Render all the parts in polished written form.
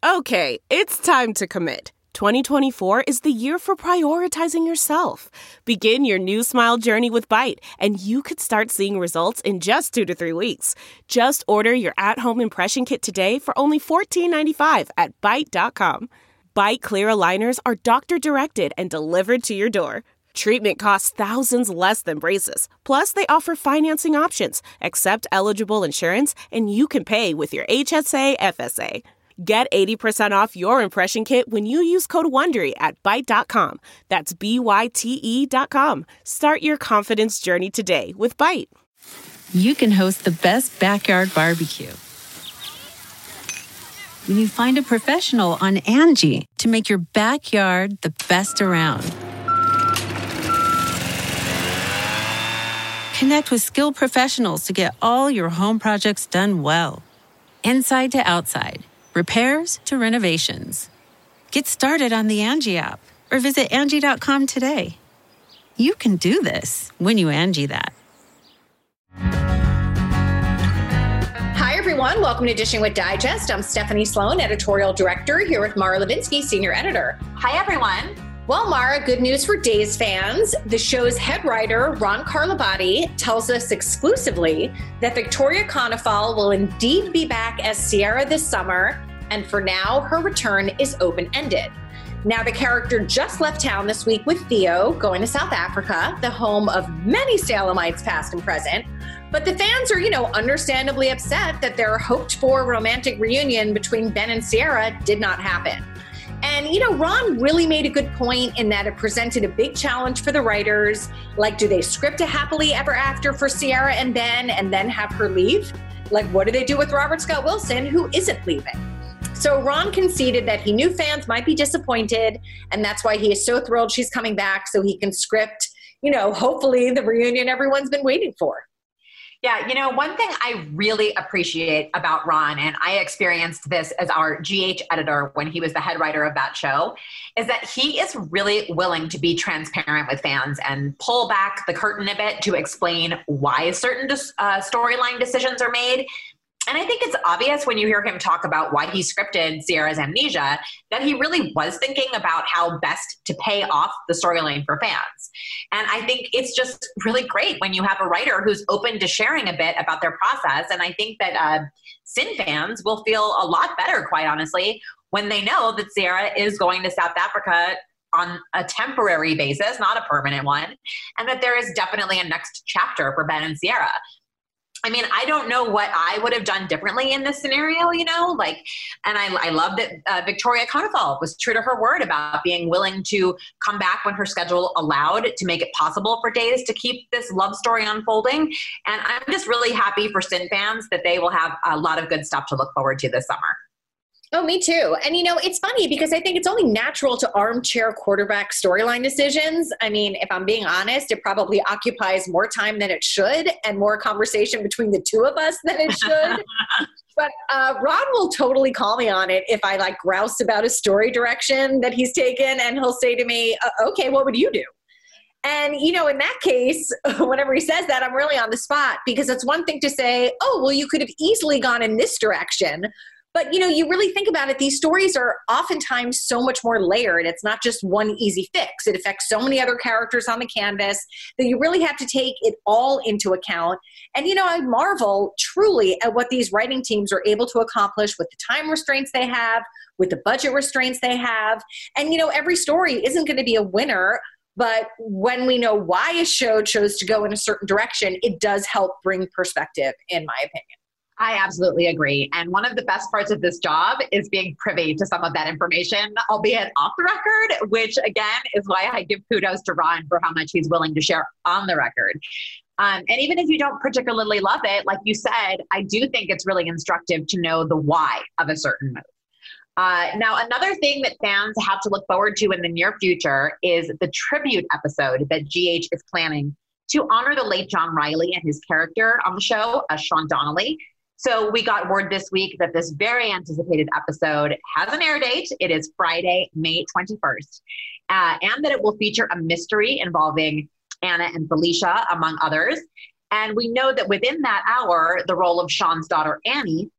Okay, it's time to commit. 2024 is the year for prioritizing yourself. Begin your new smile journey with Byte, and you could start seeing results in just 2 to 3 weeks. Just order your at-home impression kit today for only $14.95 at Byte.com. Byte Clear aligners are doctor-directed and delivered to your door. Treatment costs thousands less than braces. Plus, they offer financing options, accept eligible insurance, and you can pay with your HSA FSA. Get 80% off your impression kit when you use code WONDERY at Byte.com. That's BYTE.com. Start your confidence journey today with Byte. You can host the best backyard barbecue when you find a professional on Angie to make your backyard the best around. Connect with skilled professionals to get all your home projects done well. Inside to outside. Repairs to renovations. Get started on the Angie app or visit Angie.com today. You can do this when you Angie that. Hi, everyone. Welcome to Dishing with Digest. I'm Stephanie Sloan, editorial director, here with Mara Levinsky, senior editor. Hi, everyone. Well, Mara, good news for Days fans. The show's head writer, Ron Carlivati, tells us exclusively that Victoria Konefal will indeed be back as Sierra this summer, and for now, her return is open-ended. Now, the character just left town this week with Theo, going to South Africa, the home of many Salemites past and present. But the fans are, understandably upset that their hoped-for romantic reunion between Ben and Sierra did not happen. And, Ron really made a good point in that it presented a big challenge for the writers. Like, do they script a happily ever after for Sierra and Ben and then have her leave? Like, what do they do with Robert Scott Wilson, who isn't leaving? So Ron conceded that he knew fans might be disappointed, and that's why he is so thrilled she's coming back so he can script, hopefully the reunion everyone's been waiting for. Yeah, one thing I really appreciate about Ron, and I experienced this as our GH editor when he was the head writer of that show, is that he is really willing to be transparent with fans and pull back the curtain a bit to explain why certain storyline decisions are made. And I think it's obvious when you hear him talk about why he scripted Sierra's amnesia that he really was thinking about how best to pay off the storyline for fans. And I think it's just really great when you have a writer who's open to sharing a bit about their process. And I think that Sin fans will feel a lot better, quite honestly, when they know that Sierra is going to South Africa on a temporary basis, not a permanent one, and that there is definitely a next chapter for Ben and Sierra. I mean, I don't know what I would have done differently in this scenario, and I love that Victoria Konefal was true to her word about being willing to come back when her schedule allowed to make it possible for Days to keep this love story unfolding. And I'm just really happy for Sin fans that they will have a lot of good stuff to look forward to this summer. Oh, me too. And, it's funny because I think it's only natural to armchair quarterback storyline decisions. I mean, if I'm being honest, it probably occupies more time than it should and more conversation between the two of us than it should. But Ron will totally call me on it if I grouse about a story direction that he's taken, and he'll say to me, okay, what would you do? And, in that case, whenever he says that, I'm really on the spot, because it's one thing to say, oh, well, you could have easily gone in this direction. But, you really think about it, these stories are oftentimes so much more layered. It's not just one easy fix. It affects so many other characters on the canvas that you really have to take it all into account. And, I marvel truly at what these writing teams are able to accomplish with the time restraints they have, with the budget restraints they have. And, every story isn't going to be a winner. But when we know why a show chose to go in a certain direction, it does help bring perspective, in my opinion. I absolutely agree. And one of the best parts of this job is being privy to some of that information, albeit off the record, which again is why I give kudos to Ron for how much he's willing to share on the record. And even if you don't particularly love it, like you said, I do think it's really instructive to know the why of a certain move. Now, another thing that fans have to look forward to in the near future is the tribute episode that GH is planning to honor the late John Riley and his character on the show, Sean Donnelly. So we got word this week that this very anticipated episode has an air date. It is Friday, May 21st, and that it will feature a mystery involving Anna and Felicia, among others. And we know that within that hour, the role of Sean's daughter, Annie,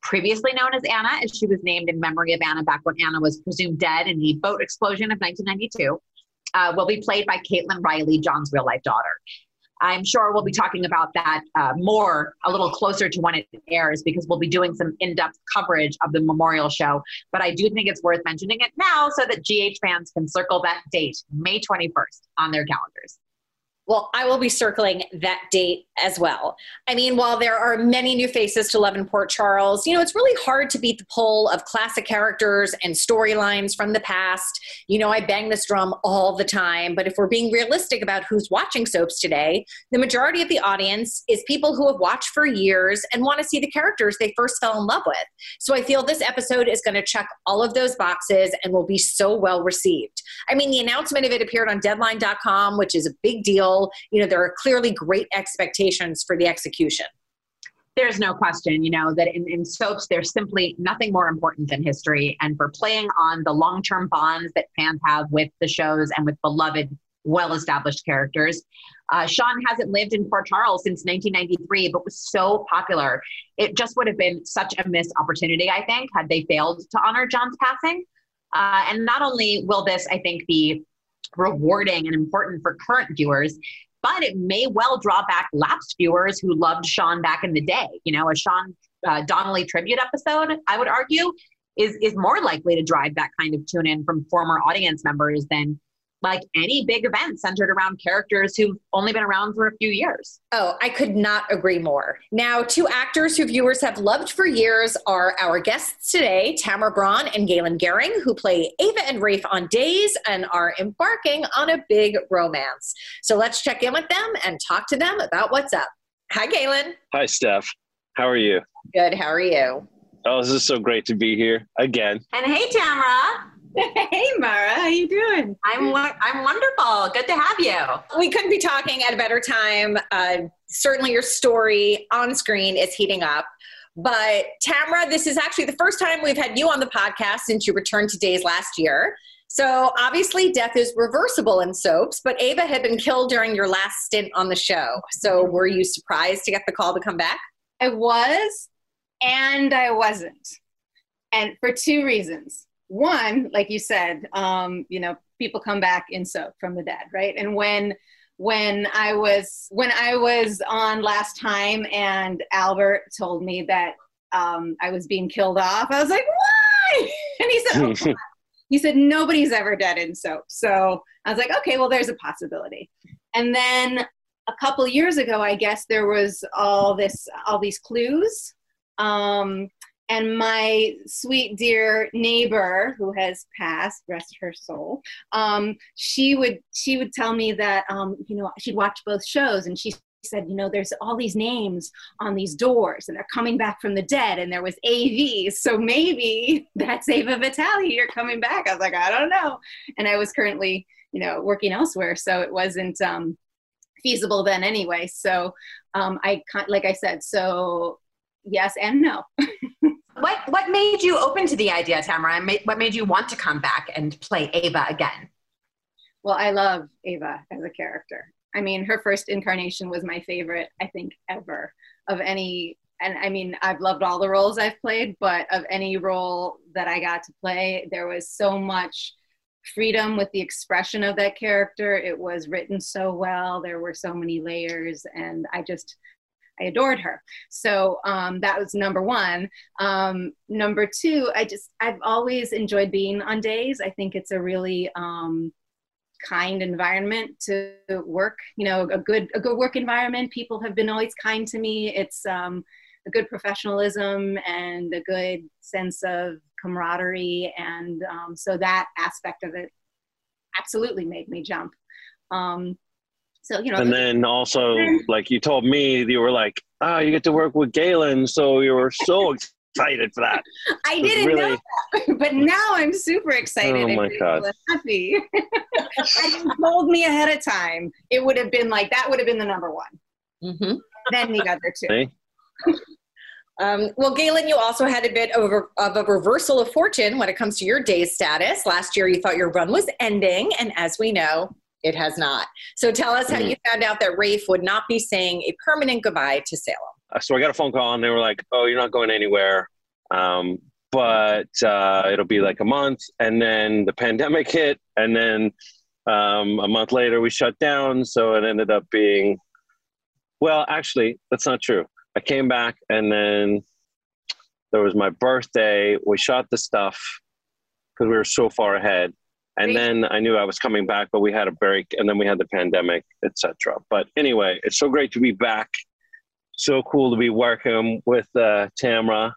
previously known as Anna, as she was named in memory of Anna back when Anna was presumed dead in the boat explosion of 1992, will be played by Caitlin Riley, John's real-life daughter. I'm sure we'll be talking about that more a little closer to when it airs, because we'll be doing some in-depth coverage of the memorial show. But I do think it's worth mentioning it now so that GH fans can circle that date, May 21st, on their calendars. Well, I will be circling that date as well. I mean, while there are many new faces to Love in Port Charles, it's really hard to beat the pull of classic characters and storylines from the past. I bang this drum all the time, but if we're being realistic about who's watching soaps today, the majority of the audience is people who have watched for years and want to see the characters they first fell in love with. So I feel this episode is going to check all of those boxes and will be so well received. I mean, the announcement of it appeared on Deadline.com, which is a big deal. There are clearly great expectations for the execution. There's no question, that in soaps, there's simply nothing more important than history. And for playing on the long-term bonds that fans have with the shows and with beloved, well-established characters, Sean hasn't lived in Port Charles since 1993, but was so popular. It just would have been such a missed opportunity, I think, had they failed to honor John's passing. And not only will this, I think, be rewarding and important for current viewers, but it may well draw back lapsed viewers who loved Sean back in the day. A Sean Donnelly tribute episode, I would argue, is more likely to drive that kind of tune in from former audience members than like any big event centered around characters who've only been around for a few years. Oh, I could not agree more. Now, two actors who viewers have loved for years are our guests today, Tamara Braun and Galen Gering, who play Ava and Rafe on Days and are embarking on a big romance. So let's check in with them and talk to them about what's up. Hi, Galen. Hi, Steph. How are you? Good. How are you? Oh, this is so great to be here again. And hey, Tamara. Hey, Mara, how you doing? I'm wonderful. Good to have you. We couldn't be talking at a better time. Certainly your story on screen is heating up. But Tamara, this is actually the first time we've had you on the podcast since you returned to Days last year. So obviously death is reversible in soaps, but Ava had been killed during your last stint on the show. So were you surprised to get the call to come back? I was, and I wasn't. And for two reasons. One, like you said, people come back in soap from the dead, right? And when I was on last time and Albert told me that I was being killed off, I was like, why? And he said, oh, he said, nobody's ever dead in soap. So I was like, okay, well, there's a possibility. And then a couple years ago, I guess there was all these clues. And my sweet dear neighbor who has passed, rest her soul, she would tell me that, she'd watch both shows, and she said, there's all these names on these doors and they're coming back from the dead, and there was AV. So maybe that's Ava Vitale, you're coming back. I was like, I don't know. And I was currently, working elsewhere. So it wasn't feasible then anyway. So like I said, so yes and no. What made you open to the idea, Tamara? What made you want to come back and play Ava again? Well, I love Ava as a character. I mean, her first incarnation was my favorite, I think, ever of any. And I mean, I've loved all the roles I've played, but of any role that I got to play, there was so much freedom with the expression of that character. It was written so well. There were so many layers, and I adored her. So that was number one. Number two, I've always enjoyed being on Days. I think it's a really kind environment to work, a good work environment. People have been always kind to me. It's a good professionalism and a good sense of camaraderie. And so that aspect of it absolutely made me jump. So, and then also, like you told me, you were like, you get to work with Galen. So you were so excited for that. I didn't know that, but now I'm super excited. Oh my God. Happy. Had you told me ahead of time, it would have been like, that would have been the number one. Mm-hmm. Then the other two. Hey. Well, Galen, you also had a bit of a reversal of fortune when it comes to your Days status. Last year, you thought your run was ending, and as we know, it has not. So tell us how you found out that Rafe would not be saying a permanent goodbye to Salem. So I got a phone call, and they were like, oh, you're not going anywhere. But it'll be like a month, and then the pandemic hit, and then a month later we shut down. So it ended up being, well, actually, that's not true. I came back, and then there was my birthday. We shot the stuff because we were so far ahead. And then I knew I was coming back, but we had a break, and then we had the pandemic, etc. But anyway, it's so great to be back. So cool to be working with Tamra.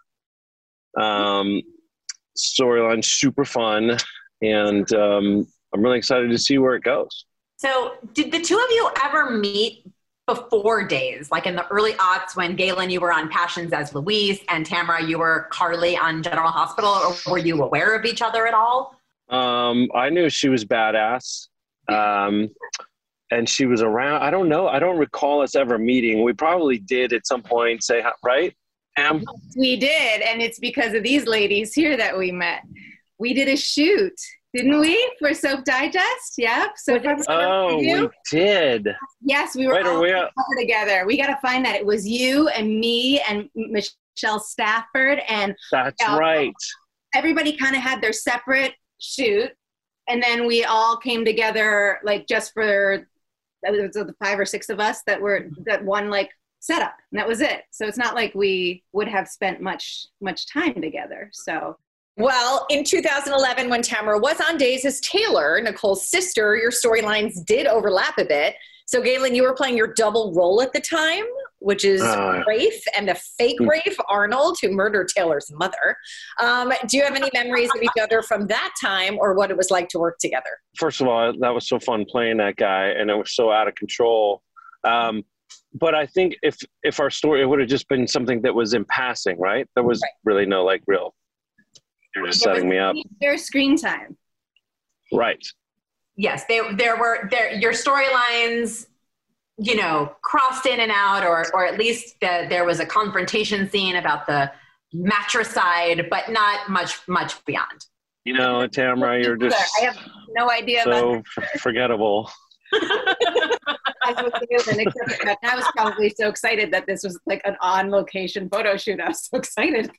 Storyline super fun, and I'm really excited to see where it goes. So did the two of you ever meet before Days, like in the early aughts when Galen, you were on Passions as Louise, and Tamra, you were Carly on General Hospital, or were you aware of each other at all? I knew she was badass, and she was around. I don't know. I don't recall us ever meeting. We probably did at some point say, right? We did, and it's because of these ladies here that we met. We did a shoot, didn't we, for Soap Digest? Yep. So we did. Yes, we were all together. We got to find that. It was you and me and Michelle Stafford, and that's right. Everybody kind of had their separate shoot, and then we all came together, like just for the 5 or 6 of us that one like setup, and that was it. So it's not like we would have spent much time together. So, well, in 2011, when Tamra was on Days as Taylor, Nicole's sister, your storylines did overlap a bit. So Galen, you were playing your double role at the time, which is Rafe and the fake Rafe Arnold, who murdered Taylor's mother. Do you have any memories of each other from that time, or what it was like to work together? First of all, that was so fun playing that guy, and it was so out of control. But I think if our story, it would have just been something that was in passing, right? There was really no like real, you're just setting me up. Their screen time. Right. Yes, your storylines, crossed in and out, or at least there was a confrontation scene about the matricide, but not much beyond. Tamra, you're just I have no idea so forgettable. I was probably so excited that this was like an on-location photo shoot. I was so excited.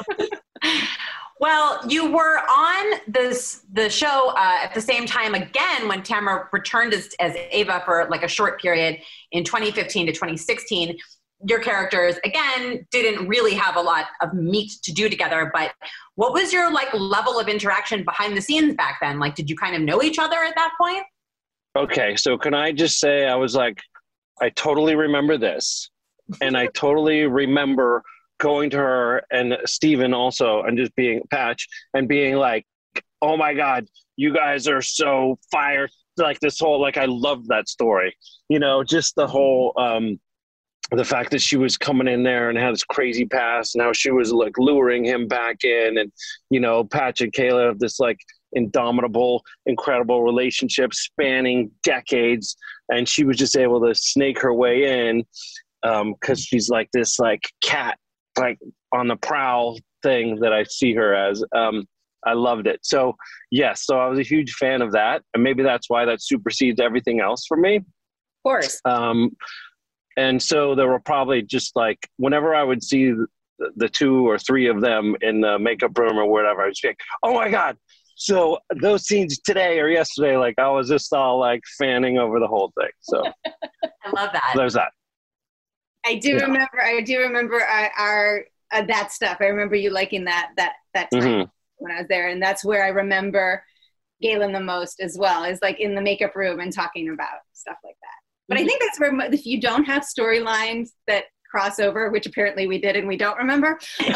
Well, you were on the show at the same time again when Tamra returned as Ava for like a short period in 2015 to 2016. Your characters, again, didn't really have a lot of meat to do together, but what was your like level of interaction behind the scenes back then? Like, did you kind of know each other at that point? Okay, so can I just say I was like, I totally remember this, and I totally remember going to her and Steven also, and just being Patch and being like, oh my God, you guys are so fire. Like this whole, like, I loved that story, just the whole, the fact that she was coming in there and had this crazy past and how she was like luring him back in, and, Patch and Kayla have this like indomitable, incredible relationship spanning decades. And she was just able to snake her way in, 'cause she's like this like cat, like on the prowl thing that I see her as. I loved it. So yes, so I was a huge fan of that, and maybe that's why that supersedes everything else for me. Of course. And so there were probably just like, whenever I would see the 2 or 3 of them in the makeup room or whatever, I was like, oh my God. So those scenes today or yesterday, like I was just all like fanning over the whole thing. So I love that. There's that. I do remember our that stuff. I remember you liking that time when I was there, and that's where I remember Galen the most as well, is like in the makeup room and talking about stuff like that. But I think that's where, if you don't have storylines that cross over, which apparently we did and we don't remember,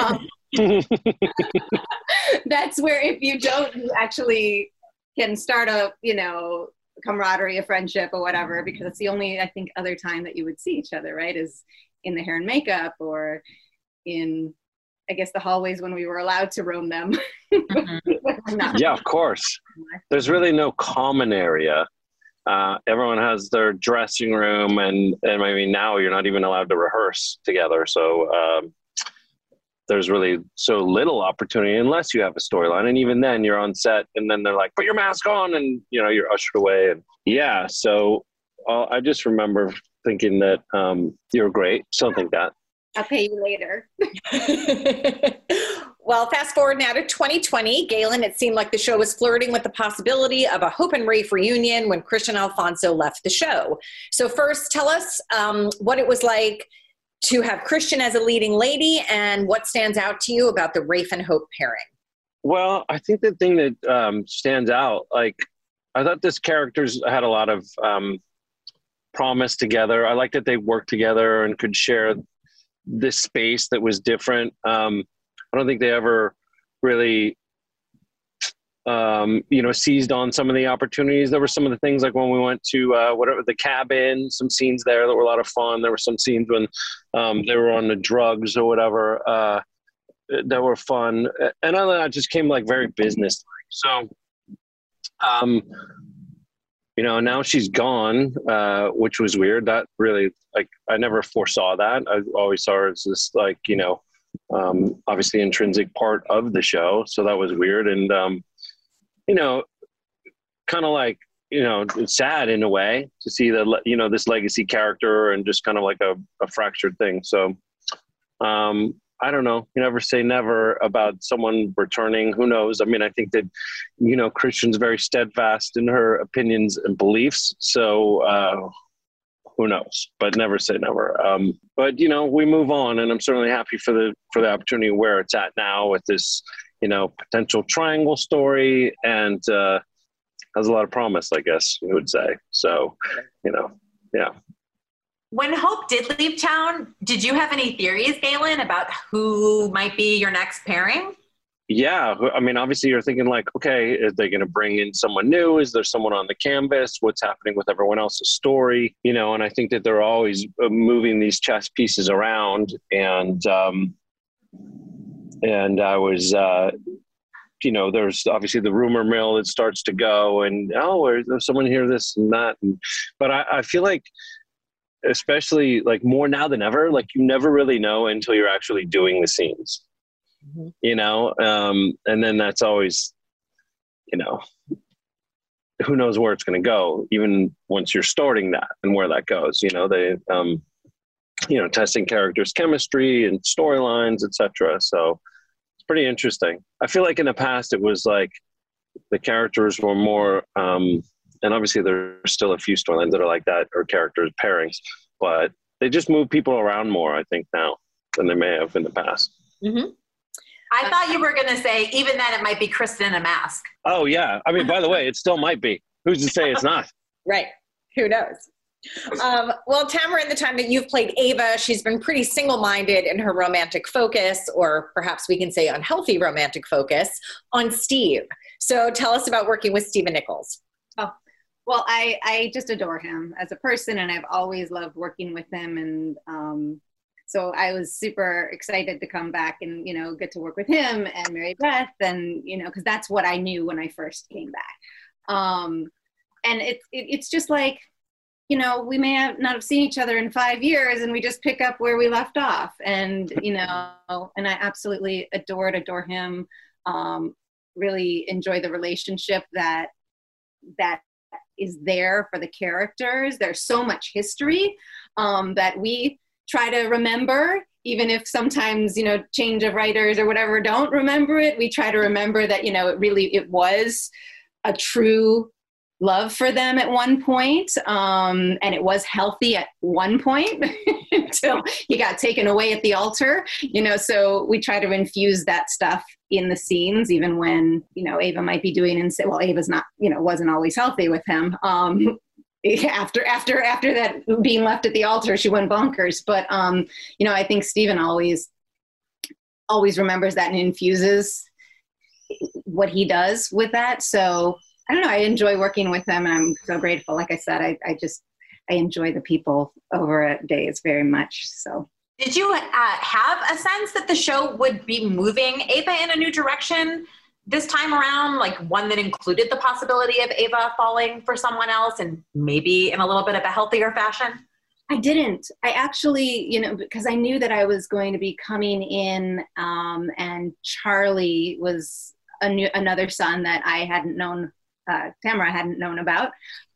that's where if you don't, you actually can start a camaraderie, a friendship or whatever, because it's the only, I think, other time that you would see each other, right, is in the hair and makeup, or in, I guess, the hallways when we were allowed to roam them. Yeah, of course. There's really no common area. Everyone has their dressing room, and I mean, now you're not even allowed to rehearse together. So there's really so little opportunity unless you have a storyline. And even then you're on set and then they're like, put your mask on, and you're ushered away. And yeah, so I just remember thinking that you're great. Still think that. I'll pay you later. Well, fast forward now to 2020. Galen, it seemed like the show was flirting with the possibility of a Hope and Rafe reunion when Christian Alfonso left the show. So first, tell us what it was like to have Christian as a leading lady and what stands out to you about the Rafe and Hope pairing. Well, I think the thing that stands out, like, I thought this characters had a lot of promise together. I liked that they worked together and could share this space that was different. I don't think they ever really, seized on some of the opportunities. There were some of the things like when we went to the cabin, some scenes there that were a lot of fun. There were some scenes when they were on the drugs or whatever that were fun. And other than that, it just came like very business-like. So, now she's gone, which was weird. That really, like, I never foresaw that. I always saw her as this, like, obviously intrinsic part of the show. So that was weird. And, kind of like, it's sad in a way to see that, this legacy character and just kind of like a fractured thing. So, I don't know. You never say never about someone returning. Who knows? I mean, I think that, Christian's very steadfast in her opinions and beliefs. So, who knows? But never say never. But we move on, and I'm certainly happy for the opportunity where it's at now with this, potential triangle story, and has a lot of promise, I guess you would say. So, yeah. When Hope did leave town, did you have any theories, Galen, about who might be your next pairing? Yeah. I mean, obviously you're thinking like, okay, are they going to bring in someone new? Is there someone on the canvas? What's happening with everyone else's story? And I think that they're always moving these chess pieces around. And I was, there's obviously the rumor mill that starts to go and, there's someone here, this and that. But I feel like, especially like more now than ever, like you never really know until you're actually doing the scenes. And then that's always, who knows where it's going to go, even once you're starting that and where that goes, testing characters' chemistry and storylines, etc. So it's pretty interesting. I feel like in the past, it was like the characters were more, and obviously there's still a few storylines that are like that or characters pairings, but they just move people around more, I think, now than they may have in the past. Mm-hmm. I thought you were going to say, even then, it might be Kristen in a mask. Oh, yeah. I mean, by the way, it still might be. Who's to say it's not? Right. Who knows? Well, Tamara, in the time that you've played Ava, she's been pretty single-minded in her romantic focus, or perhaps we can say unhealthy romantic focus, on Steve. So tell us about working with Stephen Nichols. Oh, well, I just adore him as a person, and I've always loved working with him. And so I was super excited to come back and, get to work with him and Mary Beth, and, because that's what I knew when I first came back. And it's just like, we may not have seen each other in 5 years, and we just pick up where we left off. And, and I absolutely adore him. Really enjoy the relationship that is there for the characters. There's so much history that we try to remember, even if sometimes, change of writers or whatever don't remember it. We try to remember that, it was a true love for them at one point, and it was healthy at one point until he got taken away at the altar, so we try to infuse that stuff in the scenes, even when, Ava might be doing, and say, well, Ava's not, wasn't always healthy with him. After that being left at the altar, she went bonkers. But, I think Stephen always remembers that and infuses what he does with that. So I don't know. I enjoy working with them, and I'm so grateful. Like I said, I enjoy the people over at Days very much. So, did you have a sense that the show would be moving Ava in a new direction this time around, like one that included the possibility of Ava falling for someone else, and maybe in a little bit of a healthier fashion? I didn't. I actually, because I knew that I was going to be coming in, and Charlie was another son that I hadn't known. Tamara hadn't known about.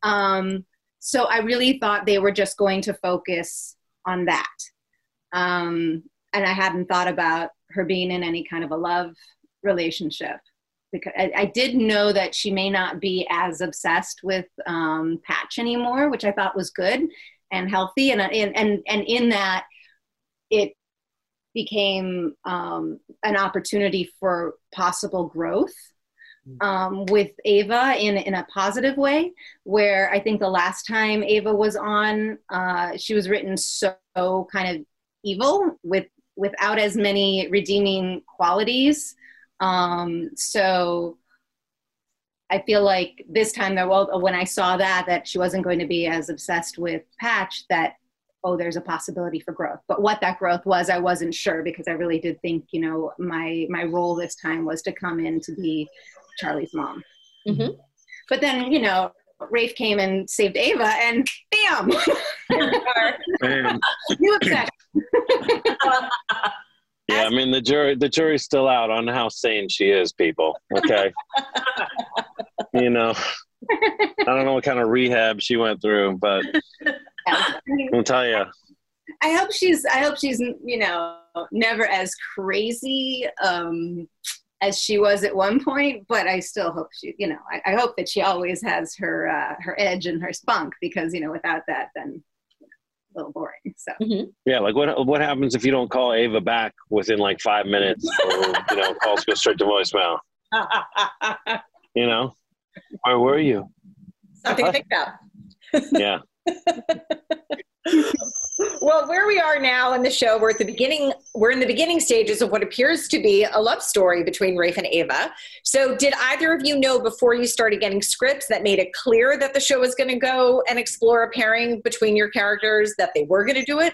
So I really thought they were just going to focus on that. And I hadn't thought about her being in any kind of a love relationship, because I did know that she may not be as obsessed with Patch anymore, which I thought was good and healthy, and in that it became an opportunity for possible growth with Ava in a positive way, where I think the last time Ava was on, she was written so kind of evil without as many redeeming qualities. So I feel like this time, when I saw that she wasn't going to be as obsessed with Patch, that, oh, there's a possibility for growth. But what that growth was, I wasn't sure, because I really did think, my role this time was to come in to be Charlie's mom. Mm-hmm. But then, Rafe came and saved Ava, and bam! New obsession. Yeah, I mean, the jury's still out on how sane she is, people. Okay. I don't know what kind of rehab she went through, but I'll tell you. I hope she's never as crazy as she was at one point, but I still hope she, I hope that she always has her edge and her spunk, because without that, then a little boring. So yeah, like what happens if you don't call Ava back within like 5 minutes, or calls go straight to voicemail? Where were you? Something to think about. Yeah. Well, where we are now in the show, we're in the beginning stages of what appears to be a love story between Rafe and Ava. So did either of you know before you started getting scripts that made it clear that the show was going to go and explore a pairing between your characters, that they were going to do it?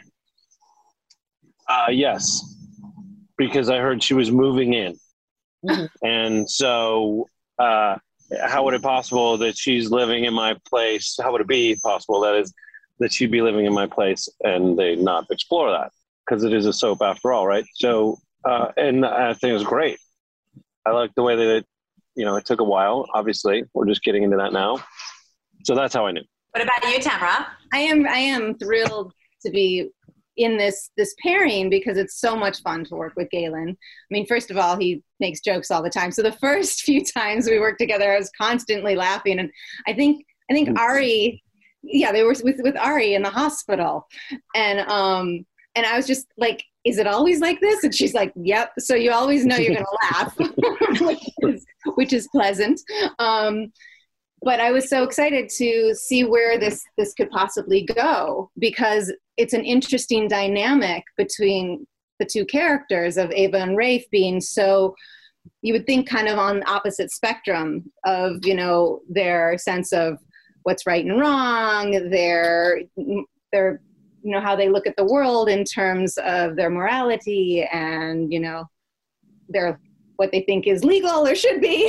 Yes, because I heard she was moving in. Mm-hmm. And so how would it possible that she's living in my place? How would it be possible that she'd be living in my place and they not explore that? Because it is a soap after all, right? So, and I think it was great. I like the way that it took a while. Obviously, we're just getting into that now. So that's how I knew. What about you, Tamara? I am thrilled to be in this pairing, because it's so much fun to work with Galen. I mean, first of all, he makes jokes all the time. So the first few times we worked together, I was constantly laughing. And I think Ari, yeah, they were with Ari in the hospital. And I was just like, is it always like this? And she's like, yep. So you always know you're going to laugh, which is pleasant. But I was so excited to see where this could possibly go, because it's an interesting dynamic between the two characters of Ava and Rafe being so, you would think, kind of on the opposite spectrum of, their sense of what's right and wrong, their how they look at the world in terms of their morality and, their what they think is legal or should be.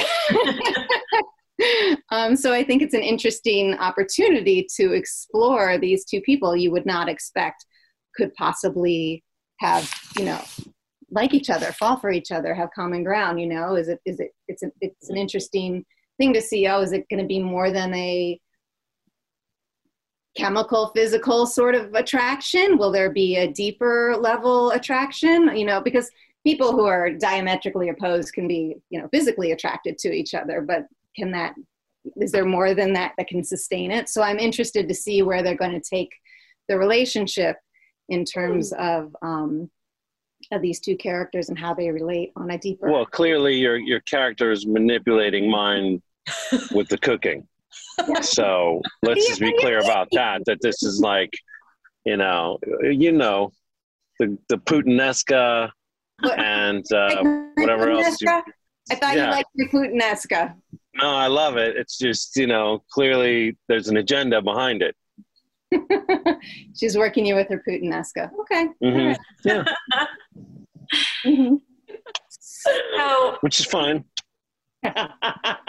So I think it's an interesting opportunity to explore these two people you would not expect could possibly have, like each other, fall for each other, have common ground. It's an interesting thing to see. Oh, is it going to be more than a chemical, physical sort of attraction? Will there be a deeper level attraction? Because people who are diametrically opposed can be, physically attracted to each other, but is there more than that can sustain it? So I'm interested to see where they're going to take the relationship in terms of these two characters and how they relate on a deeper. Well, clearly your character is manipulating mine with the cooking. So let's just be clear about that this is like, the Puttanesca and whatever else. I thought you liked your Puttanesca. No, I love it. It's just, clearly there's an agenda behind it. She's working you with her Puttanesca. Okay. Mm-hmm. Right. Yeah. Mm-hmm. So, which is fine.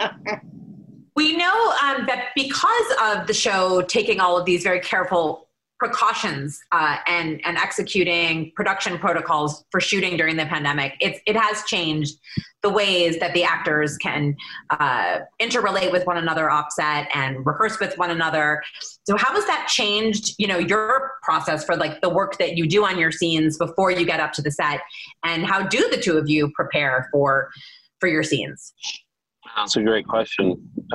We know that because of the show taking all of these very careful precautions and executing production protocols for shooting during the pandemic, it has changed the ways that the actors can interrelate with one another offset and rehearse with one another. So how has that changed, your process for like the work that you do on your scenes before you get up to the set? And how do the two of you prepare for your scenes? That's a great question.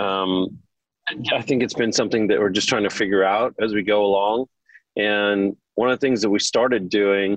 I think it's been something that we're just trying to figure out as we go along. And one of the things that we started doing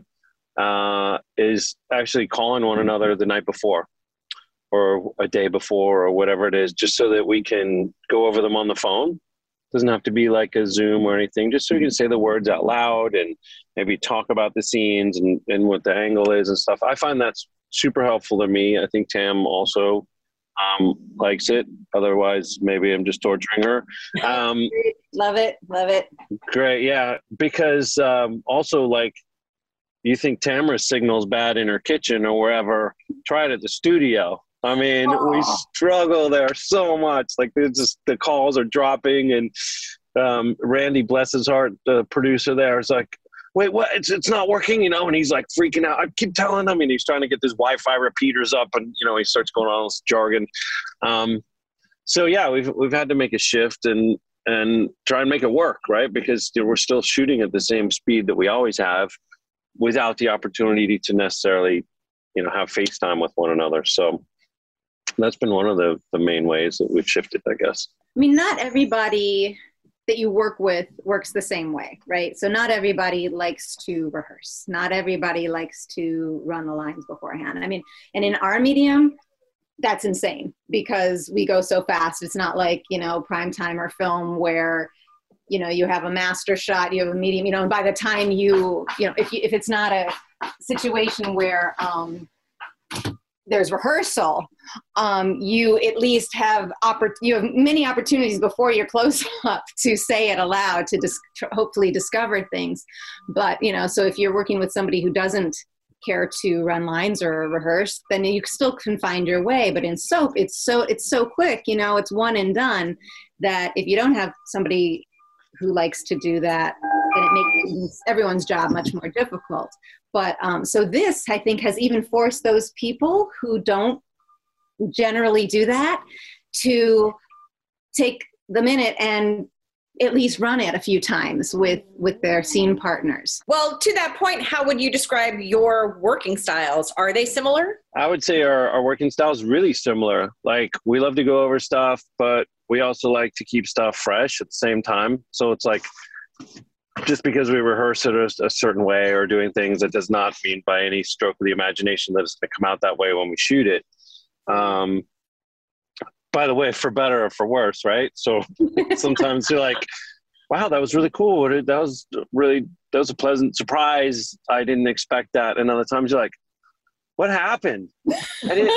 is actually calling one another the night before or a day before or whatever it is, just so that we can go over them on the phone. Doesn't have to be like a Zoom or anything, just so we can say the words out loud and maybe talk about the scenes and what the angle is and stuff. I find that's super helpful to me. I think Tam also likes it. Otherwise, maybe I'm just torturing her. Love it. Great. Yeah. Because also, like, you think Tamara's signal's bad in her kitchen or wherever, try it at the studio. I mean, we struggle there so much. Like, it's just the calls are dropping, and Randy, bless his heart, the producer there, is like, wait, what? It's not working, and he's like freaking out. I keep telling him, and he's trying to get this Wi-Fi repeaters up, and he starts going on this jargon. So yeah, we've had to make a shift and try and make it work, right? Because we're still shooting at the same speed that we always have, without the opportunity to necessarily, have FaceTime with one another. So that's been one of the main ways that we've shifted, I guess. I mean, not everybody that you work with works the same way, right? So not everybody likes to rehearse. Not everybody likes to run the lines beforehand. I mean, and in our medium, that's insane because we go so fast. It's not like, prime time or film where, you have a master shot, you have a medium, and by the time if it's not a situation where there's rehearsal, you at least have many opportunities before you're close up to say it aloud to hopefully discover things. But so if you're working with somebody who doesn't care to run lines or rehearse, then you still can find your way. But in soap, it's so quick. It's one and done. That if you don't have somebody who likes to do that, then it makes everyone's job much more difficult. But so this, I think, has even forced those people who don't generally do that to take the minute and at least run it a few times with their scene partners. Well, to that point, how would you describe your working styles? Are they similar? I would say our working style is really similar. Like, we love to go over stuff, but we also like to keep stuff fresh at the same time. So it's like, just because we rehearse it a certain way or doing things, that does not mean by any stroke of the imagination that it's going to come out that way when we shoot it. By the way, for better or for worse, right? So sometimes you're like, wow, that was really cool. That was a pleasant surprise. I didn't expect that. And other times you're like, what happened? Did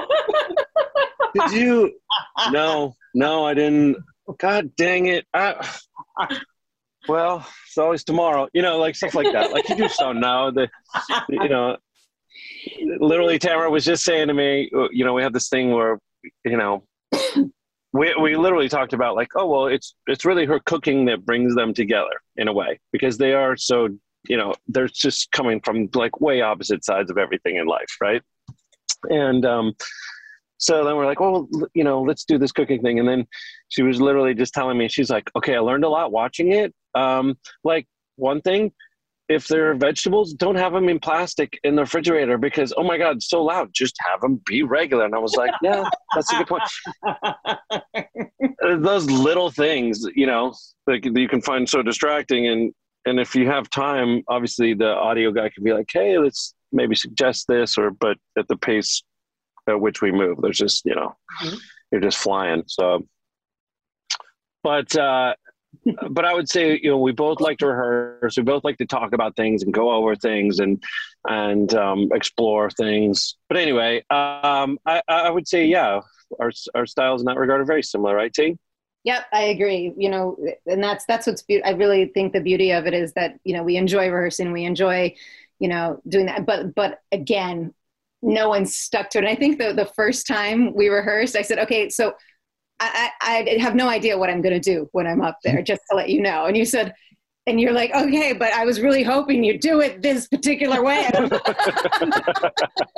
you? No, I didn't. God dang it. Well, it's always tomorrow, like stuff like that. Like, you just don't know. Literally, Tamara was just saying to me, we have this thing where, we literally talked about like, oh, well, it's really her cooking that brings them together in a way, because they are so, they're just coming from like way opposite sides of everything in life. Right. And, so then we're like, well, let's do this cooking thing. And then she was literally just telling me, she's like, okay, I learned a lot watching it. Like, one thing, if they're vegetables, don't have them in plastic in the refrigerator because, oh my God, it's so loud. Just have them be regular. And I was like, yeah, that's a good point. Those little things, that you can find so distracting. And if you have time, obviously the audio guy can be like, hey, let's maybe suggest this, but at the pace at which we move, there's just, you're just flying. So, but I would say, we both like to rehearse. We both like to talk about things and go over things and explore things. But anyway, I would say, yeah, our styles in that regard are very similar, right, T? Yep, I agree. And that's what's I really think the beauty of it is that, we enjoy rehearsing, we enjoy, doing that. But again, no one's stuck to it. And I think the first time we rehearsed, I said, okay, so I have no idea what I'm going to do when I'm up there, just to let you know. And you said, and you're like, okay, but I was really hoping you'd do it this particular way. I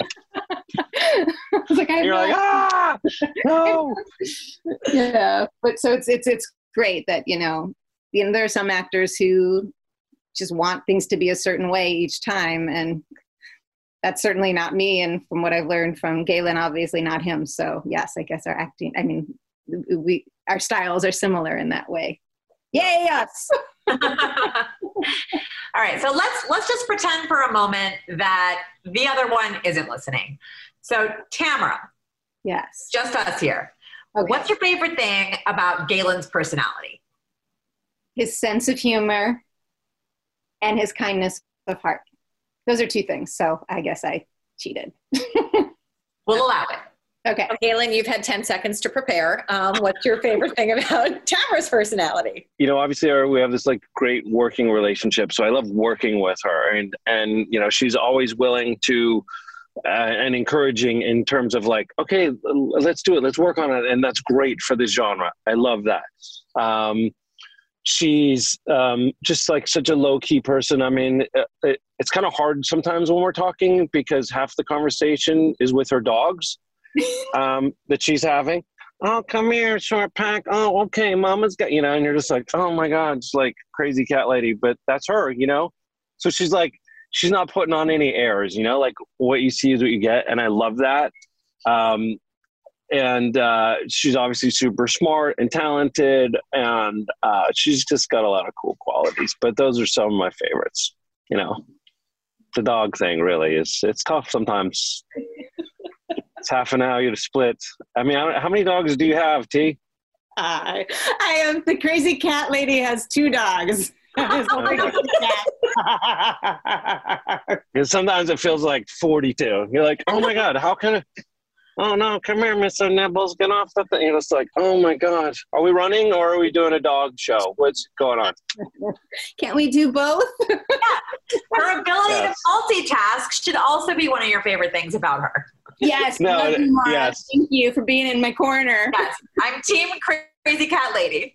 was like, You're like, no. Yeah, but so it's great that there are some actors who just want things to be a certain way each time, and that's certainly not me. And from what I've learned from Galen, obviously not him. So yes, I guess our styles are similar in that way. Yay, us! All right, so let's just pretend for a moment that the other one isn't listening. So Tamara, yes, just us here. Okay. What's your favorite thing about Galen's personality? His sense of humor and his kindness of heart. Those are two things. So I guess I cheated. We'll allow it. Okay. Galen, you've had 10 seconds to prepare. What's your favorite thing about Tamara's personality? Obviously we have this like great working relationship. So I love working with her, and she's always willing to and encouraging in terms of like, okay, let's do it. Let's work on it. And that's great for this genre. I love that. She's just like such a low key person. I mean, it's kind of hard sometimes when we're talking because half the conversation is with her dogs that she's having. Oh, come here, short pack. Oh, okay, mama's got, and you're just like, oh my God, it's like crazy cat lady, but that's her, So she's like, she's not putting on any airs, like what you see is what you get. And I love that. And she's obviously super smart and talented, and she's just got a lot of cool qualities. But those are some of my favorites. The dog thing really it's tough sometimes. It's half an hour to split. I mean, how many dogs do you have, T? I have the crazy cat lady has 2 dogs. Because sometimes it feels like 42. You're like, oh my God, how can I? Oh no, come here, Mr. Nibbles, get off the thing. It's like, oh my God, are we running or are we doing a dog show? What's going on? Can't we do both? Yeah. Her ability to multitask should also be one of your favorite things about her. Yes. Yes. Thank you for being in my corner. Yes, I'm team crazy cat lady.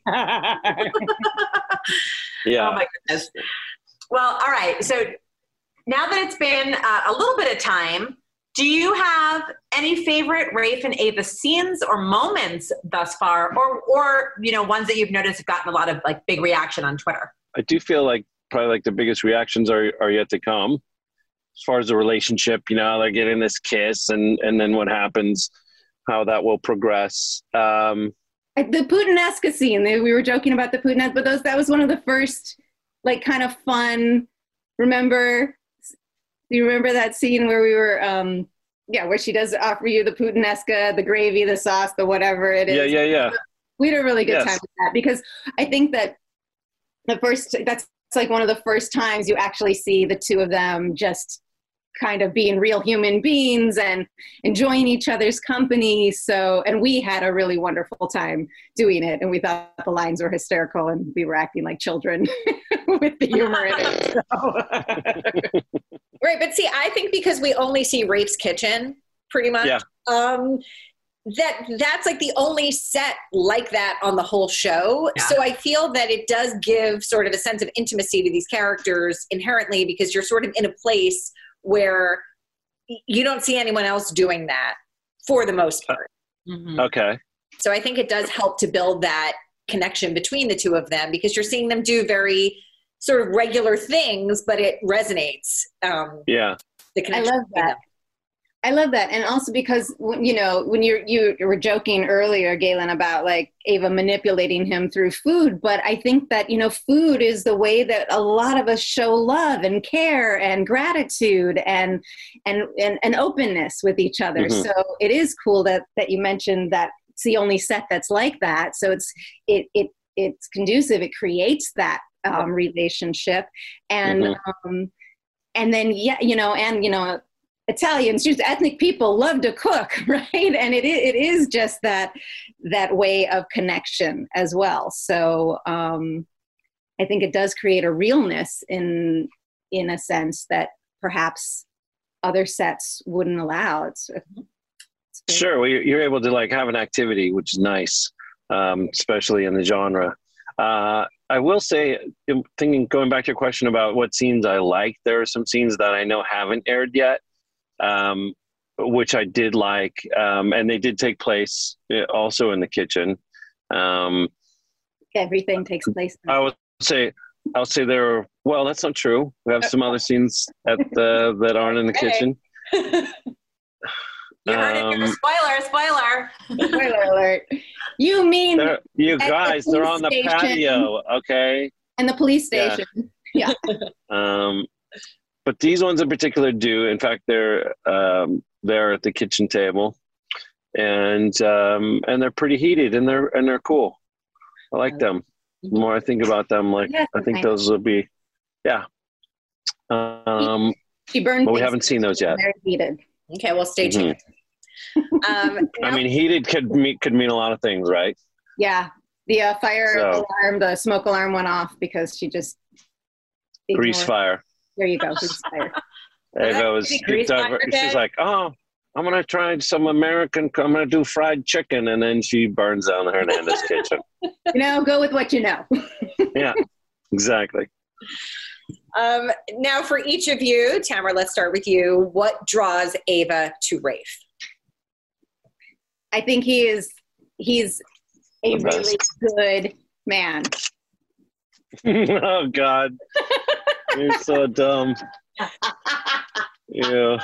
Yeah. Oh my goodness. Well, all right. So now that it's been a little bit of time, do you have any favorite Rafe and Ava scenes or moments thus far, or ones that you've noticed have gotten a lot of like big reaction on Twitter? I do feel like probably like the biggest reactions are yet to come as far as the relationship, they're getting this kiss and then what happens, how that will progress. The Puttanesca scene, we were joking about the Puttanesca, but that was one of the first like kind of fun, do you remember that scene where we were, where she does offer you the Puttanesca, the gravy, the sauce, the whatever it is? Yeah. We had a really good time with that because I think that that's like one of the first times you actually see the two of them just kind of being real human beings and enjoying each other's company. So, and we had a really wonderful time doing it, and we thought the lines were hysterical and we were acting like children with the humor in it. So. Right, but see, I think because we only see Rafe's kitchen, pretty much, that's like the only set like that on the whole show. Yeah. So I feel that it does give sort of a sense of intimacy to these characters inherently because you're sort of in a place where you don't see anyone else doing that for the most part. Mm-hmm. Okay. So I think it does help to build that connection between the two of them because you're seeing them do very sort of regular things, but it resonates. The connection. I love that. And also because, when you were joking earlier, Galen, about like Ava manipulating him through food. But I think that, food is the way that a lot of us show love and care and gratitude and openness with each other. Mm-hmm. So it is cool that you mentioned that it's the only set that's like that. So it's conducive. It creates that relationship. And, mm-hmm. And then, Italians, just ethnic people, love to cook, right? And it is just that way of connection as well. So I think it does create a realness in a sense that perhaps other sets wouldn't allow. Sure, well, you're able to like have an activity, which is nice, especially in the genre. I will say, going back to your question about what scenes I like, there are some scenes that I know haven't aired yet, which I did like, and they did take place also in the kitchen. Everything takes place. I'll say there are, well, that's not true. We have some other scenes that aren't in the kitchen. You heard it here. Spoiler. Spoiler alert. You mean you guys, they're on the station. patio, okay? And the police station. Yeah. But these ones in particular do. In fact, they're at the kitchen table, and they're pretty heated, and they're cool. I like them. The more I think about them, I think those will be, yeah. She burned. But we haven't seen those yet. Very heated. Okay, well, stay tuned. I mean, heated could mean a lot of things, right? Yeah, the fire alarm, the smoke alarm went off because she just grease fire. There you go, grease fire. She's like, oh, I'm gonna try some I'm gonna do fried chicken, and then she burns down the Hernandez kitchen. Go with what you know. Yeah, exactly. Now, for each of you, Tamara, let's start with you. What draws Ava to Rafe? I think he's a really good man. Oh God, you're so dumb. Yeah.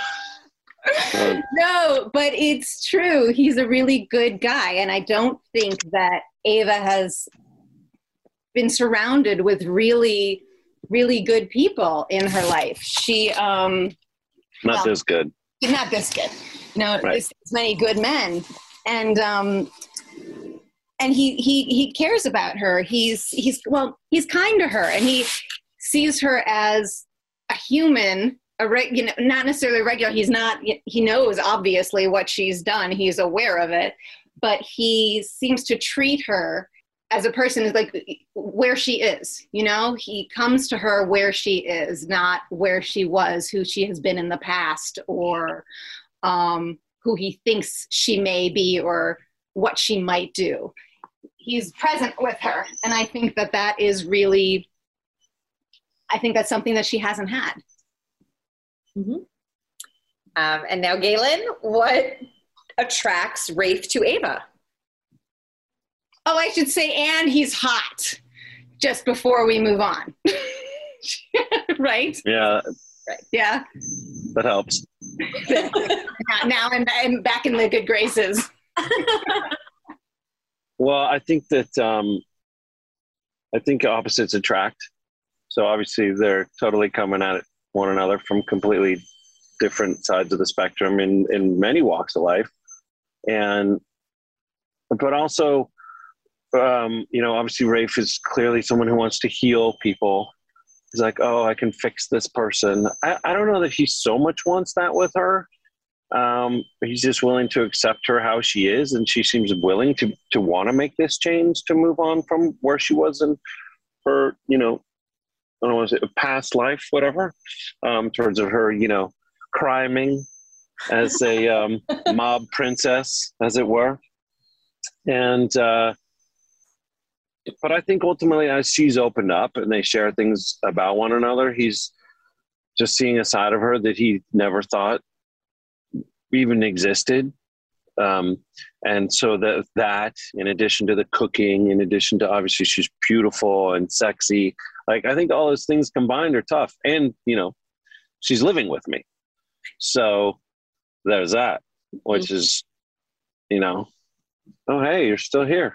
No, but it's true. He's a really good guy, and I don't think that Ava has been surrounded with really, really good people in her life. She not this good. Not this good. Right. There's many good men, and he cares about her. He's kind to her, and he sees her as a human. Not necessarily regular. He knows obviously what she's done. He's aware of it, but he seems to treat her as a person, like where she is. He comes to her where she is, not where she was, who she has been in the past, or who he thinks she may be, or what she might do. He's present with her, and I think that is really. I think that's something that she hasn't had. Mm-hmm. And now, Galen, what attracts Rafe to Ava? Oh, I should say, and he's hot, just before we move on. Right? Yeah. Right. Yeah. That helps. Now I'm back in the good graces. Well, I think that opposites attract. So obviously they're totally coming at one another from completely different sides of the spectrum in many walks of life. But also, obviously Rafe is clearly someone who wants to heal people. He's like, oh, I can fix this person. I don't know that he so much wants that with her. He's just willing to accept her how she is. And she seems willing to want to make this change, to move on from where she was in her, I don't know, was it a past life, whatever, towards her, criming as a mob princess, as it were. And, but I think ultimately as she's opened up and they share things about one another, he's just seeing a side of her that he never thought even existed. And so that in addition to the cooking, in addition to obviously she's beautiful and sexy, I think all those things combined are tough. And, she's living with me. So there's that, which is, oh, hey, you're still here.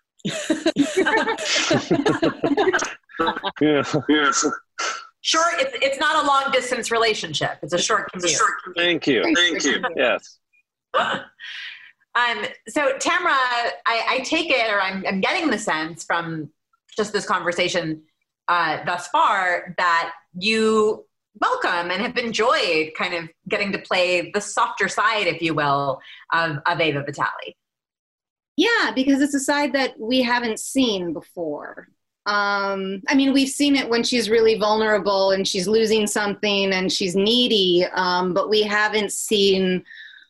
Yeah. Sure, it's not a long distance relationship. It's a short commute. Thank you. Yes. So Tamara, I take it, or I'm getting the sense from just this conversation thus far that you welcome and have enjoyed kind of getting to play the softer side, if you will, of Ava Vitale. Yeah, because it's a side that we haven't seen before. We've seen it when she's really vulnerable and she's losing something and she's needy, but we haven't seen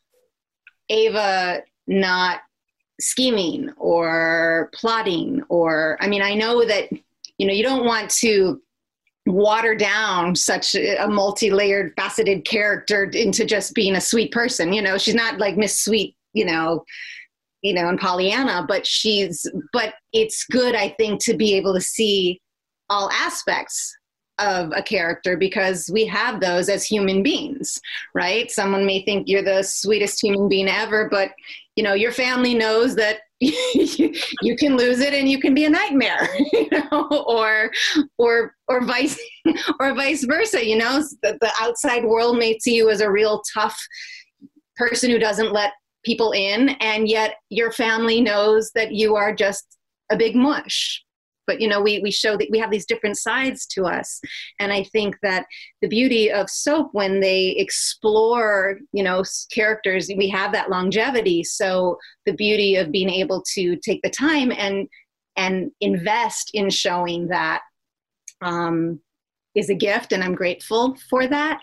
Ava not scheming or plotting I know that, you don't want to water down such a multi-layered, faceted character into just being a sweet person. She's not like Miss Sweet, and Pollyanna, but it's good, I think, to be able to see all aspects of a character, because we have those as human beings, right? Someone may think you're the sweetest human being ever, but your family knows that you can lose it and you can be a nightmare, or vice versa. The outside world may see you as a real tough person who doesn't let people in, and yet your family knows that you are just a big mush. But we show that we have these different sides to us, and I think that the beauty of soap, when they explore characters, we have that longevity. So the beauty of being able to take the time and invest in showing that is a gift, and I'm grateful for that.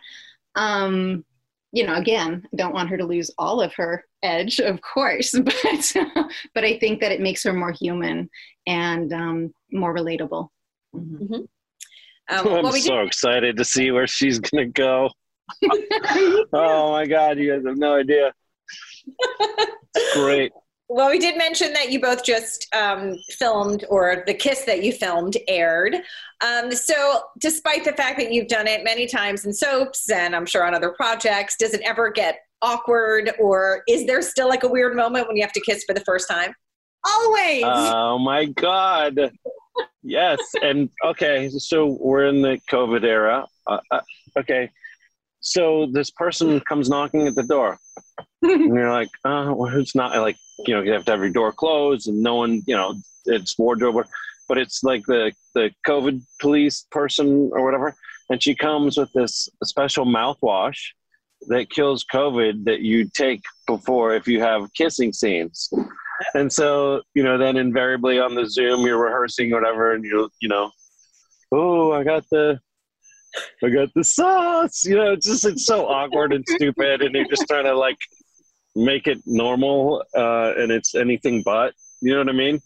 Again, I don't want her to lose all of her edge, of course, but I think that it makes her more human and more relatable. Mm-hmm. I'm so excited to see where she's going to go. Oh my God, you guys have no idea. Great. Well, we did mention that you both just filmed, or the kiss that you filmed aired. So despite the fact that you've done it many times in soaps and I'm sure on other projects, does it ever get awkward, or is there still like a weird moment when you have to kiss for the first time? Always. Oh my God. Yes. And okay, so we're in the COVID era. Okay. So this person comes knocking at the door. And you're like, well, who's not? Like, you have to have your door closed and no one, it's wardrobe, but it's like the COVID police person or whatever. And she comes with this special mouthwash that kills COVID that you take before if you have kissing scenes. And so, then invariably on the Zoom, you're rehearsing or whatever, and oh, I got the sauce. It's so awkward and stupid, and you're just trying to like make it normal, and it's anything but. You know what I mean?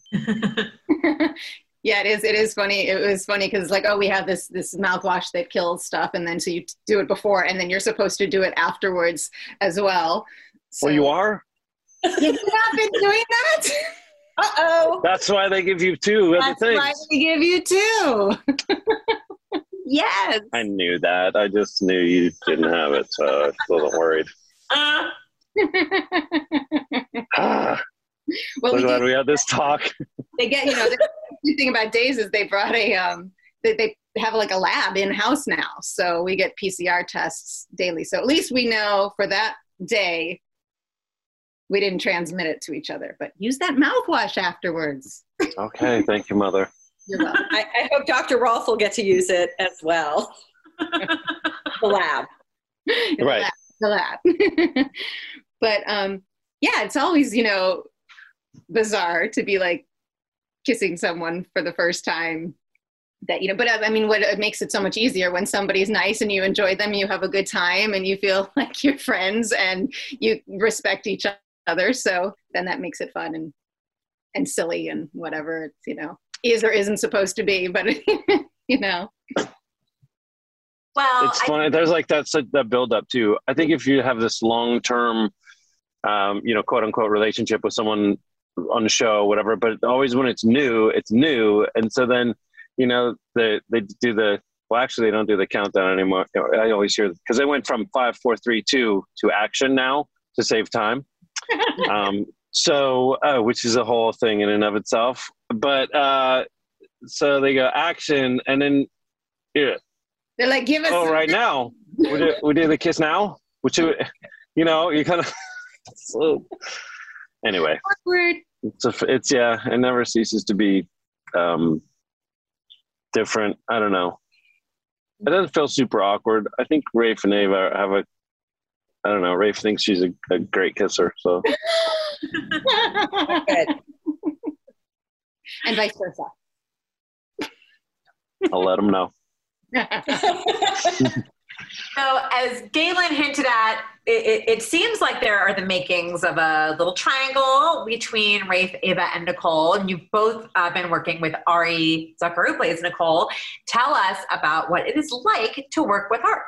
Yeah, it is funny. It was funny because like, oh, we have this mouthwash that kills stuff, and then so you do it before, and then you're supposed to do it afterwards as well. So, well, you are? You've not been doing that? Uh-oh. That's why they give you two other things. That's why they give you two. Yes. I knew that. I just knew you didn't have it, so I wasn't worried. Well, so glad we had this talk. They get, the thing about Days is they brought they have like a lab in-house now. So we get PCR tests daily. So at least we know for that day, we didn't transmit it to each other, but use that mouthwash afterwards. Okay. Thank you, Mother. You're welcome. I hope Dr. Rolfe will get to use it as well. The lab. Right. The lab. But yeah, it's always, bizarre to be like kissing someone for the first time that, but I mean, what it makes it so much easier when somebody's nice and you enjoy them, you have a good time and you feel like you're friends and you respect each other. So then that makes it fun and silly and whatever it's, is or isn't supposed to be, but Well, it's funny. There's like that build up too. I think if you have this long-term, quote unquote relationship with someone on the show, whatever, but always when it's new. And so then, they do actually they don't do the countdown anymore. I always hear, because they went from 5, 4, 3, 2 to action now to save time. Which is a whole thing in and of itself. But so they go action, and then they're like, give us. Oh, right now we do the kiss now. Which you kind of. So, anyway, awkward. It's it never ceases to be different. I don't know. It doesn't feel super awkward. I think Rafe and Ava have I don't know. Rafe thinks she's a great kisser, so. Good. And vice versa. I'll let him know. So as Galen hinted at, it seems like there are the makings of a little triangle between Rafe, Ava, and Nicole. And you've both been working with Ari Zucker, who plays Nicole. Tell us about what it is like to work with her.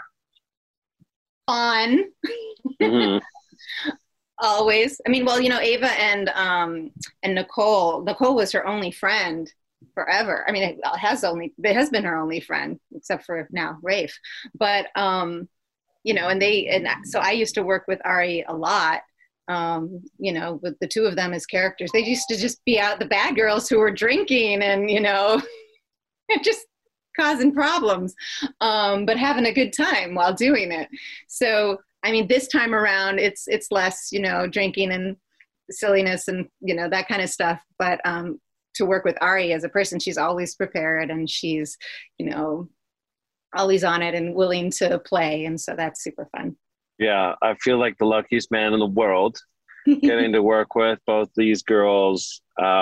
Fun. Mhm. Always. I mean, well, Ava and Nicole was her only friend forever. I mean, it has been her only friend, except for now Rafe. But and so I used to work with Ari a lot. With the two of them as characters. They used to just be out the bad girls who were drinking and just causing problems, but having a good time while doing it. So I mean, this time around, it's less, drinking and silliness and, that kind of stuff. But to work with Ari as a person, she's always prepared and she's, always on it and willing to play. And so that's super fun. Yeah, I feel like the luckiest man in the world getting to work with both these girls.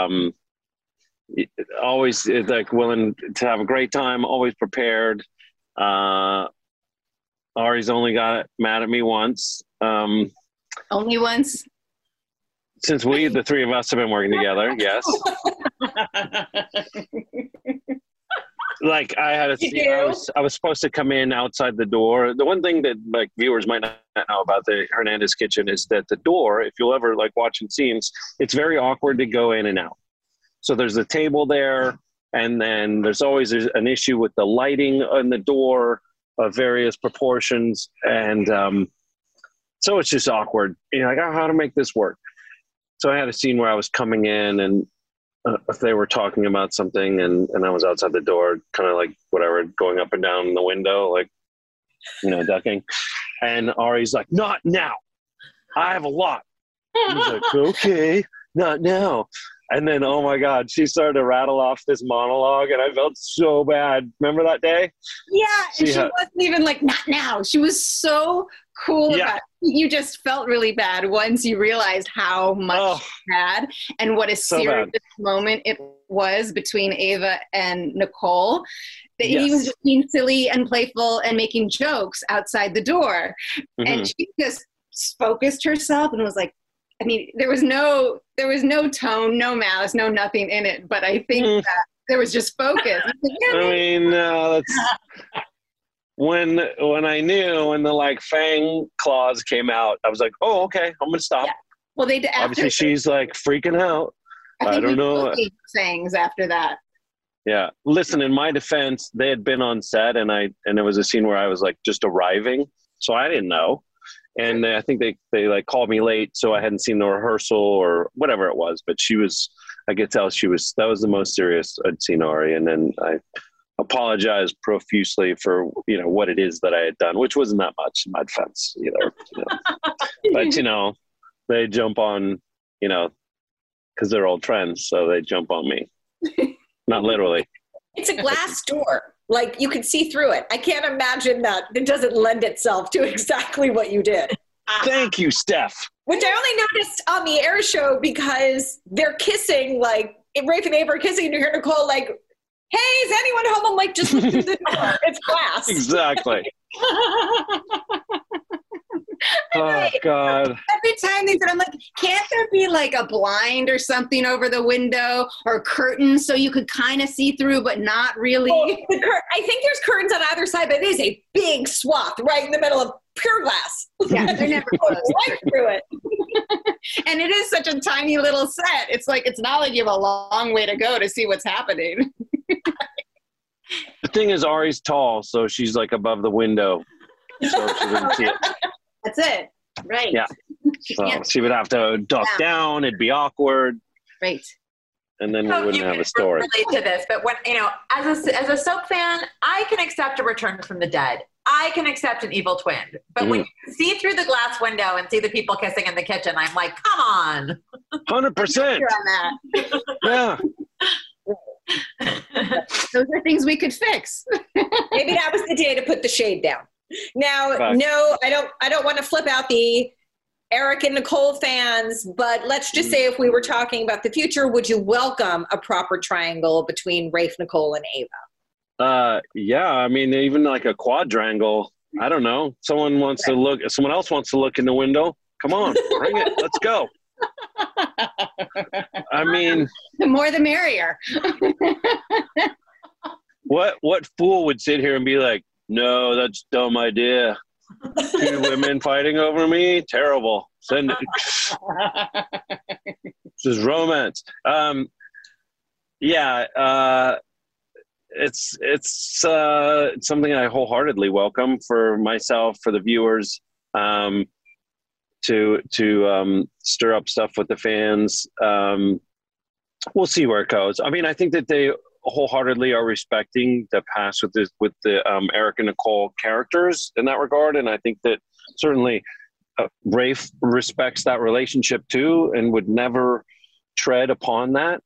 Always like willing to have a great time, always prepared. Ari's only got mad at me once. Only once? Since the three of us have been working together, yes. Like I had I was supposed to come in outside the door. The one thing that like viewers might not know about the Hernandez kitchen is that the door, if you'll ever like watching scenes, it's very awkward to go in and out. So there's a table there, and then there's always an issue with the lighting on the door of various proportions. And so it's just awkward. Like, oh, how to make this work? So I had a scene where I was coming in and if they were talking about something and I was outside the door, kind of like whatever, going up and down the window, like, ducking. And Ari's like, not now. I have a lot. He's like, okay, not now. And then, oh my God, she started to rattle off this monologue and I felt so bad. Remember that day? Yeah. And she wasn't even like, not now. She was so cool about it. You just felt really bad once you realized how much she had and what a serious moment it was between Ava and Nicole. That he was just being silly and playful and making jokes outside the door. Mm-hmm. And she just focused herself and was like, I mean, there was no tone, no malice, no nothing in it. But I think that there was just focus. That's when I knew when the like fang claws came out, I was like, oh, okay, I'm gonna stop. Yeah. Well, obviously she's like freaking out. I don't know. Fangs after that. Yeah. Listen, in my defense, they had been on set, and there was a scene where I was like just arriving, so I didn't know. And I think they like called me late, so I hadn't seen the rehearsal or whatever it was. But I could tell that was the most serious I'd seen Ari. And then I apologized profusely for, what it is that I had done, which wasn't that much in my defense either. But, they jump on, because they're old friends. So they jump on me. Not literally. It's a glass door. Like, you can see through it. I can't imagine that it doesn't lend itself to exactly what you did. Thank you, Steph. Which I only noticed on the air show because they're kissing, like, Rafe and Ava are kissing, and you hear Nicole like, hey, is anyone home? I'm like, just look through the door. It's glass. Exactly. Oh, God. Every time they said, I'm like, can't there be like a blind or something over the window or a curtain so you could kind of see through, but not really? Well, I think there's curtains on either side, but it is a big swath right in the middle of pure glass. Yeah, they're never right through it. And it is such a tiny little set. It's like, it's not like you have a long way to go to see what's happening. The thing is, Ari's tall, so she's like above the window. So she didn't see it. That's it. Right. Yeah. So she would have to duck down. It'd be awkward. Right. And then we wouldn't have a story. Relate to this, but when as a soap fan, I can accept a return from the dead. I can accept an evil twin. But when you see through the glass window and see the people kissing in the kitchen, I'm like, come on. 100%. On that. Yeah. Those are things we could fix. Maybe that was the day to put the shade down. Now, no, I don't want to flip out the Eric and Nicole fans, but let's just say if we were talking about the future, would you welcome a proper triangle between Rafe, Nicole, and Ava? Yeah, I mean, even like a quadrangle I don't know. Someone else wants to look in the window. Come on, bring it. Let's go. I mean, the more the merrier. What fool would sit here and be like, no, that's a dumb idea. 2 women fighting over me? Terrible. Send it. This is romance. It's something I wholeheartedly welcome for myself, for the viewers, to stir up stuff with the fans. We'll see where it goes. I mean, I think that they wholeheartedly are respecting the past with the Eric and Nicole characters in that regard, and I think that certainly Rafe respects that relationship too, and would never tread upon that.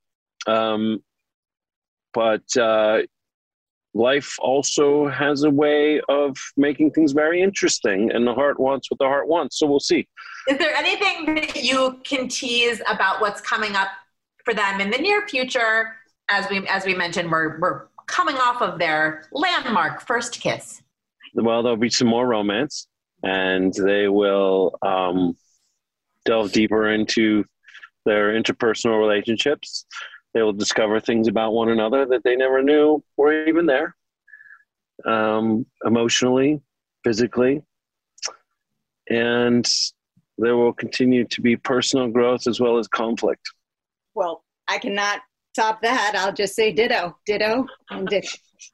But life also has a way of making things very interesting, and the heart wants what the heart wants. So we'll see. Is there anything that you can tease about what's coming up for them in the near future? As we mentioned, we're coming off of their landmark first kiss. Well, there'll be some more romance, and they will delve deeper into their interpersonal relationships. They will discover things about one another that they never knew were even there, emotionally, physically. And there will continue to be personal growth as well as conflict. Well, I cannot top that. I'll just say ditto, and ditto.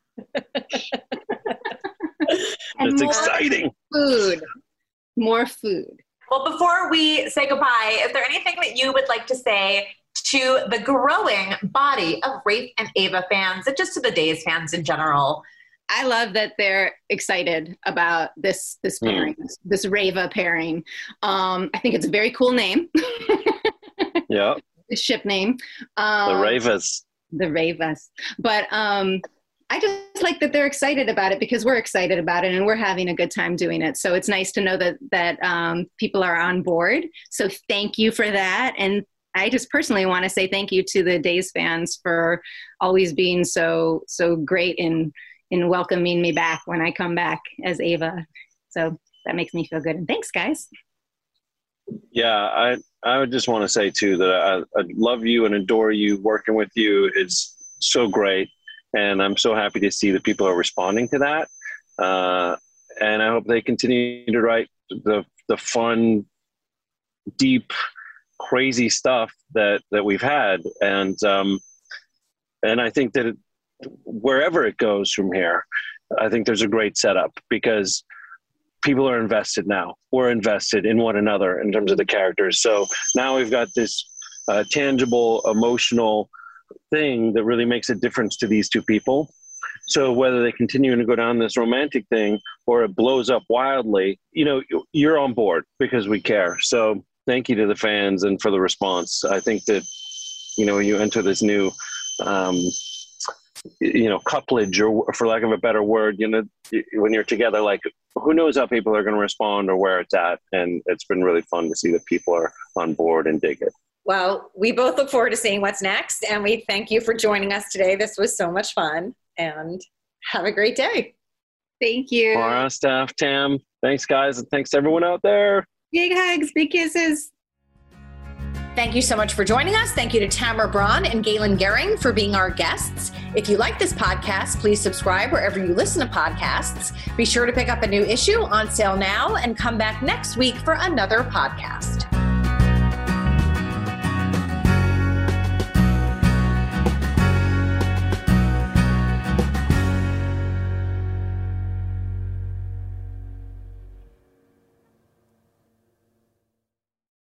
It's exciting. More food. Well, before we say goodbye, is there anything that you would like to say to the growing body of Rafe and Ava fans, and just to the Days fans in general? I love that they're excited about this pairing, this Rava pairing. I think it's a very cool name. Yeah. Ship name. The Ravas. But I just like that they're excited about it, because we're excited about it and we're having a good time doing it. So it's nice to know that people are on board. So thank you for that. And I just personally want to say thank you to the Days fans for always being so great in welcoming me back when I come back as Ava. So that makes me feel good. And thanks, guys. Yeah, I would just want to say too that I love you and adore you. Working with you is so great, and I'm so happy to see that people are responding to that. And I hope they continue to write the fun, deep, crazy stuff that we've had, and I think that wherever it goes from here, I think there's a great setup, because people are invested now. We're invested in one another in terms of the characters. So now we've got this tangible, emotional thing that really makes a difference to these two people. So whether they continue to go down this romantic thing or it blows up wildly, you're on board because we care. So thank you to the fans and for the response. I think that, you enter this new, couplage, or for lack of a better word, when you're together, like, who knows how people are going to respond or where it's at. And it's been really fun to see that people are on board and dig it. Well, we both look forward to seeing what's next. And we thank you for joining us today. This was so much fun, and have a great day. Thank you. Mara, staff, Tam, thanks guys. And thanks to everyone out there. Big hugs, big kisses. Thank you so much for joining us. Thank you to Tamara Braun and Galen Gehring for being our guests. If you like this podcast, please subscribe wherever you listen to podcasts. Be sure to pick up a new issue, on sale now, and come back next week for another podcast.